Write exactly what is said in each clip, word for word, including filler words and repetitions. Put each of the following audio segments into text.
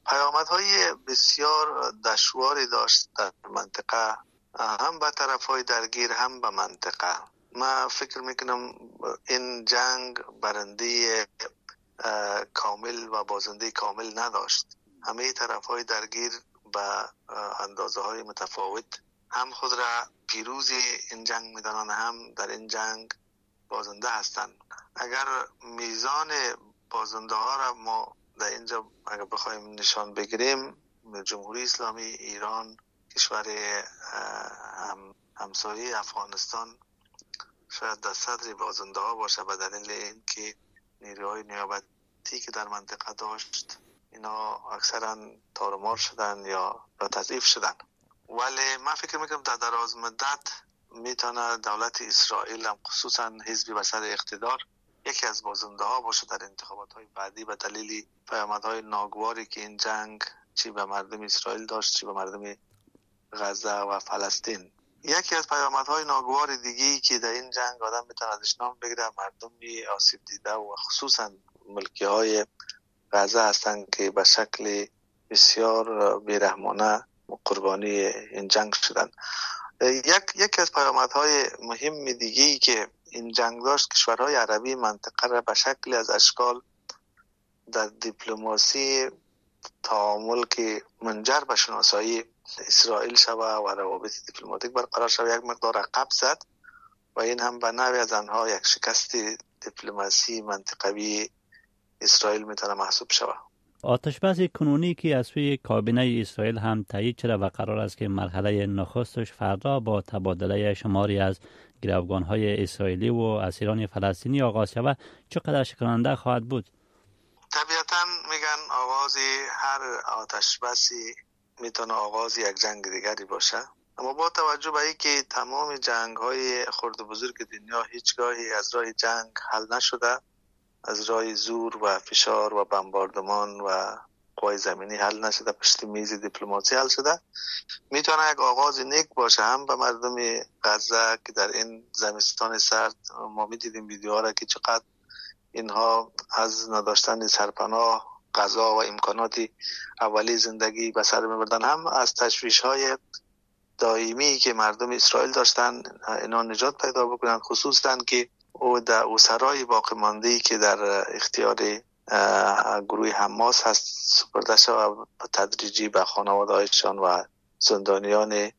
پیامدهای بسیار دشواری داشت در منطقه، هم به طرفهای درگیر هم به منطقه. من فکر میکنم این جنگ برنده کامل و بازنده کامل نداشت. همه طرفهای درگیر به اندازه های متفاوت هم خود را پیروز این جنگ میدانند، هم در این جنگ بازنده هستند. اگر میزان بازنده ها را ما در اینجا اگر بخوایم نشان بگیریم، جمهوری اسلامی ایران، کشور هم همسایه افغانستان شاید در صدر بازنده ها باشه به دلیل اینکه نیروهای نیابتی که در منطقه داشت اینا اکثرا تارمار شدن یا تضعیف شدن. ولی من فکر میکنم در دراز مدت میتونه دولت اسرائیل هم خصوصا حزب وسط اقتدار یکی از بازنده ها باشه در انتخابات های بعدی به دلیل پیامدهای ناگواری که این جنگ چی به مردم اسرائیل داشت چی به مردم غزه و فلسطین. یکی از پیامدهای ناگوار دیگه‌ای که در این جنگ آدم میتونه ازش نام بگیره مردم آسیب دیده و خصوصا ملکی های غزه هستند که به شکل بسیار بیرحمانه قربانی این جنگ شدند. یک یکی از پیامدهای مهم دیگه‌ای که این جنگ داشت، کشورهای عربی منطقه را به شکل از اشکال در دیپلماسی تعامل که منجر به شناسایی اسرائیل شوه و روابط دیپلماتیک برقرار شوه یک مقدار عقب زد و این هم به نوعی از آنها یک شکست دیپلماسی منطقوی اسرائیل میتونه محسوب شوه. آتشبس کنونی که از سوی کابینه اسرائیل هم تایید شده و قرار است که مرحله نخستش فردا با تبادله شماری از گروگان‌های اسرائیلی و اسیران فلسطینی آغاز شود، چقدر شکننده خواهد بود؟ طبیعتاً میگن آغاز هر آتشبسی میتونه آغاز یک جنگ دیگری باشه، اما با توجه به اینکه تمام جنگ‌های خرد و بزرگ دنیا هیچگاهی از راه جنگ حل نشده، از راه زور و فشار و بمباردمان و قوای زمینی حل نشده، پشت میز دیپلماسی حل شده، میتونه یک آغاز نیک باشه هم به مردم غزه که در این زمستان سرد ما میدیدیم ویدیوها را که چقدر اینها از نداشتن سرپناه، غذا و امکاناتی اولی زندگی به سر میبردن، هم از تشویش های دائمی که مردم اسرائیل داشتن اینا نجات پیدا بکنن، خصوصا که او در اسرای باقی مانده که در اختیار گروه حماس هست سپرده شد و تدریجی به خانواده هایشان و زندانیان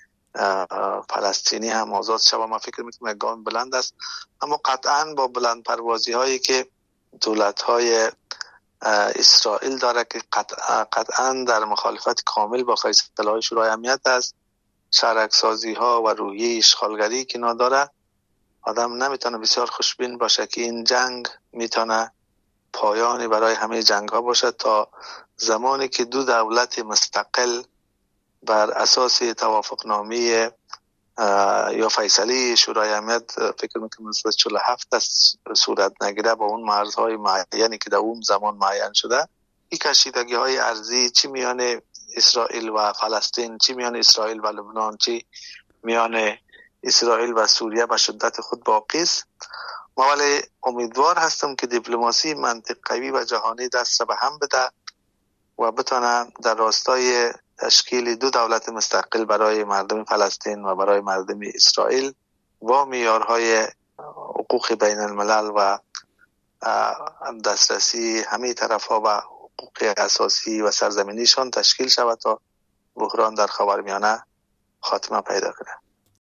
فلسطینی هم آزاد شد. من فکر میکنم گام بلند است، اما قطعا با بلند پروازی هایی که دولت های اسرائیل داره که قطعا, قطعا در مخالفت کامل با فیصله های شورای امنیت است، شرک سازی ها و روحیه اشغالگری که نداره، آدم نمیتونه بسیار خوشبین باشه که این جنگ میتونه پایانی برای همه جنگ ها باشه تا زمانی که دو دولت مستقل بر اساس توافقنامه یا فیصله شورای امنیت فکر میکنم مثلا چهل و هفت است صورت نگیره با اون مرزهای معینی که در اون زمان معین شده، این کشیدگی های ارضی چی میان اسرائیل و فلسطین، چی میان اسرائیل و لبنان، چی میان اسرائیل و سوریه به شدت خود باقی است. ما ولی امیدوار هستم که دیپلماسی منطقوی و جهانی دست به هم بده و بتونه در راستای تشکیل دو دولت مستقل برای مردم فلسطین و برای مردم اسرائیل با معیارهای حقوق بین الملل و دسترسی همه طرف‌ها و حقوق اساسی و سرزمینیشان تشکیل شود تا بحران در خاورمیانه خاتمه پیدا کنه.